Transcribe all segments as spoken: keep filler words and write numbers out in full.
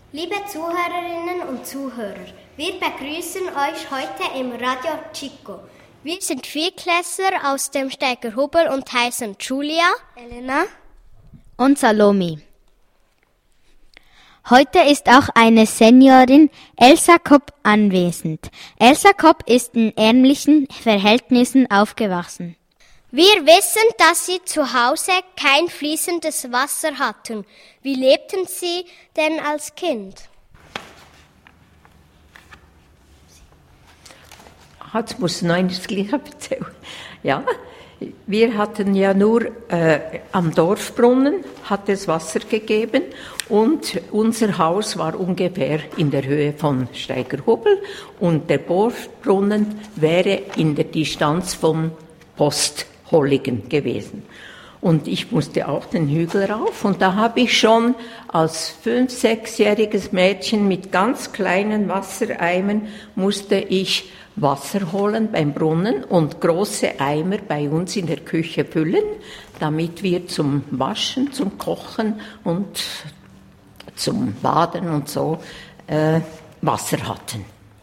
Liebe Zuhörerinnen und Zuhörer, wir begrüßen euch heute im Radio Chico. Wir sind Vierklässler aus dem Steigerhubel und heißen Julia, Elena und Salome. Heute ist auch eine Seniorin, Elsa Kopp, anwesend. Elsa Kopp ist in ärmlichen Verhältnissen aufgewachsen. Wir wissen, dass Sie zu Hause kein fließendes Wasser hatten. Wie lebten Sie denn als Kind? Jetzt muss ich das Gleiche erzählen. Ja, wir hatten ja nur äh, am Dorfbrunnen hat es Wasser gegeben und unser Haus war ungefähr in der Höhe von Steigerhubel und der Dorfbrunnen wäre in der Distanz von Postholligen gewesen. Und ich musste auch den Hügel rauf und da habe ich schon als fünf-, sechsjähriges Mädchen mit ganz kleinen Wassereimern musste ich Wasser holen beim Brunnen und große Eimer bei uns in der Küche füllen, damit wir zum Waschen, zum Kochen und zum Baden und so äh, Wasser hatten.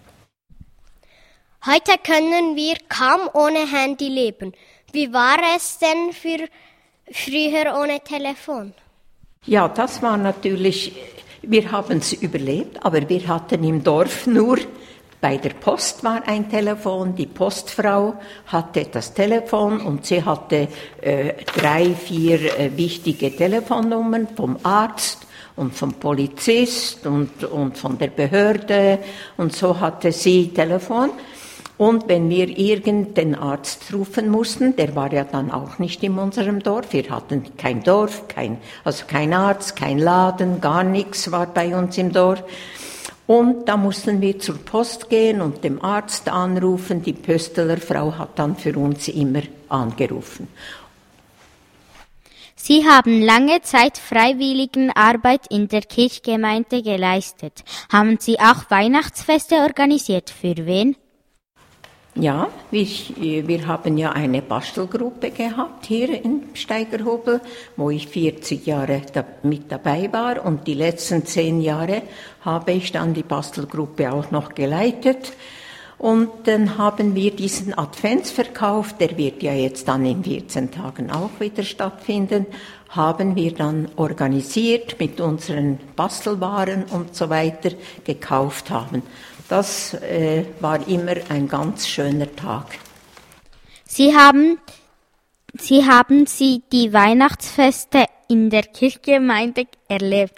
Heute können wir kaum ohne Handy leben. Wie war es denn für früher ohne Telefon? Ja, das war natürlich, wir haben es überlebt, aber wir hatten im Dorf nur, bei der Post war ein Telefon, die Postfrau hatte das Telefon und sie hatte äh, drei, vier äh, wichtige Telefonnummern vom Arzt und vom Polizist und, und von der Behörde und so hatte sie Telefon. Und wenn wir irgendeinen Arzt rufen mussten, der war ja dann auch nicht in unserem Dorf, wir hatten kein Dorf, kein, also kein Arzt, kein Laden, gar nichts war bei uns im Dorf. Und da mussten wir zur Post gehen und dem Arzt anrufen, die Pöstelerfrau hat dann für uns immer angerufen. Sie haben lange Zeit Freiwilligenarbeit in der Kirchgemeinde geleistet. Haben Sie auch Weihnachtsfeste organisiert? Für wen? Ja, wir, wir haben ja eine Bastelgruppe gehabt hier in Steigerhubel, wo ich vierzig Jahre da, mit dabei war und die letzten zehn Jahre habe ich dann die Bastelgruppe auch noch geleitet. Und dann haben wir diesen Adventsverkauf, der wird ja jetzt dann in vierzehn Tagen auch wieder stattfinden, haben wir dann organisiert mit unseren Bastelwaren und so weiter gekauft haben. Das äh, war immer ein ganz schöner Tag. Sie haben, Sie haben Sie die Weihnachtsfeste in der Kirchgemeinde erlebt?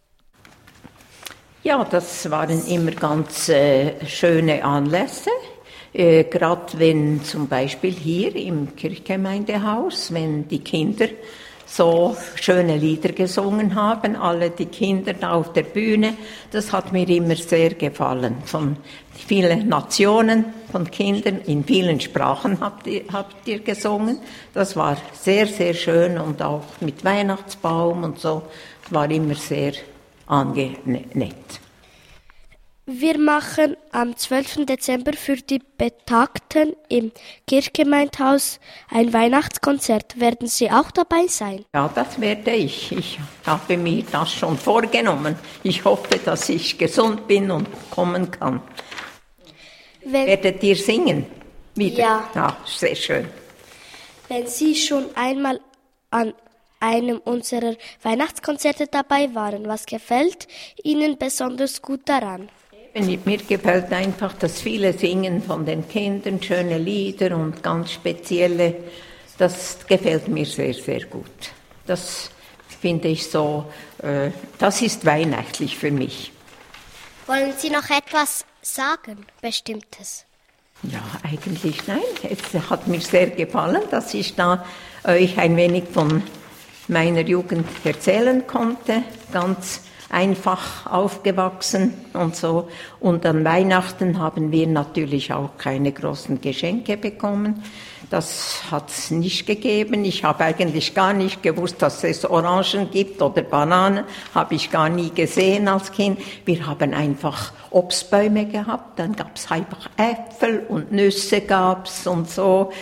Ja, das waren immer ganz äh, schöne Anlässe. Äh, Gerade wenn zum Beispiel hier im Kirchgemeindehaus, wenn die Kinder so schöne Lieder gesungen haben, alle die Kinder da auf der Bühne. Das hat mir immer sehr gefallen. Von vielen Nationen, von Kindern, in vielen Sprachen habt ihr, habt ihr gesungen. Das war sehr, sehr schön und auch mit Weihnachtsbaum und so. Das war immer sehr angenehm. Wir machen am zwölften Dezember für die Betagten im Kirchgemeindehaus ein Weihnachtskonzert. Werden Sie auch dabei sein? Ja, das werde ich. Ich habe mir das schon vorgenommen. Ich hoffe, dass ich gesund bin und kommen kann. Wenn Werdet ihr singen? Wieder? Ja. Ja, sehr schön. Wenn Sie schon einmal an einem unserer Weihnachtskonzerte dabei waren, was gefällt Ihnen besonders gut daran? Mir gefällt einfach, dass viele singen von den Kindern, schöne Lieder und ganz spezielle. Das gefällt mir sehr, sehr gut. Das finde ich so, äh, das ist weihnachtlich für mich. Wollen Sie noch etwas sagen, Bestimmtes? Ja, eigentlich nein. Es hat mir sehr gefallen, dass ich da euch ein wenig von meiner Jugend erzählen konnte. Ganz einfach aufgewachsen und so. Und an Weihnachten haben wir natürlich auch keine großen Geschenke bekommen. Das hat es nicht gegeben. Ich habe eigentlich gar nicht gewusst, dass es Orangen gibt oder Bananen. Habe ich gar nie gesehen als Kind. Wir haben einfach Obstbäume gehabt. Dann gab es einfach Äpfel und Nüsse gab's und so.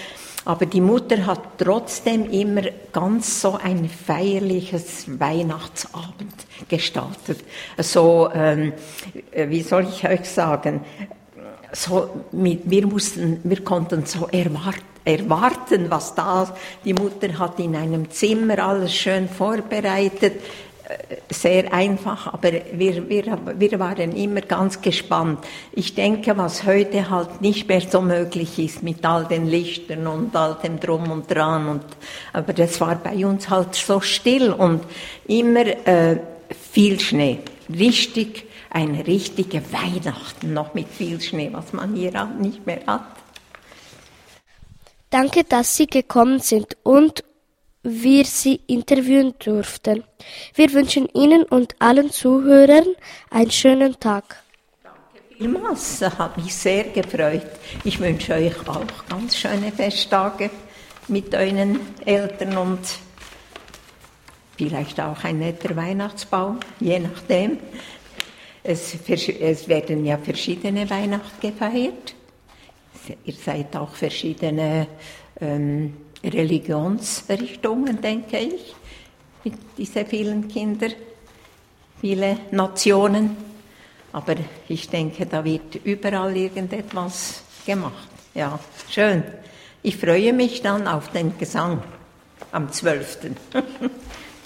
Aber die Mutter hat trotzdem immer ganz so ein feierliches Weihnachtsabend gestaltet. So, ähm, wie soll ich euch sagen, so, wir mussten, wir konnten so erwarten, erwarten, was da, die Mutter hat in einem Zimmer alles schön vorbereitet, sehr einfach, aber wir, wir, wir waren immer ganz gespannt. Ich denke, was heute halt nicht mehr so möglich ist mit all den Lichtern und all dem Drum und Dran. Und, aber das war bei uns halt so still und immer äh, viel Schnee. Richtig, eine richtige Weihnachten, noch mit viel Schnee, was man hier auch nicht mehr hat. Danke, dass Sie gekommen sind und wir Sie interviewen durften. Wir wünschen Ihnen und allen Zuhörern einen schönen Tag. Danke vielmals, das hat mich sehr gefreut. Ich wünsche euch auch ganz schöne Festtage mit euren Eltern und vielleicht auch ein netter Weihnachtsbaum, je nachdem. Es, es werden ja verschiedene Weihnachten gefeiert. Ihr seid auch verschiedene ähm, Religionsrichtungen, denke ich, mit diesen vielen Kindern, viele Nationen. Aber ich denke, da wird überall irgendetwas gemacht. Ja, schön. Ich freue mich dann auf den Gesang am zwölften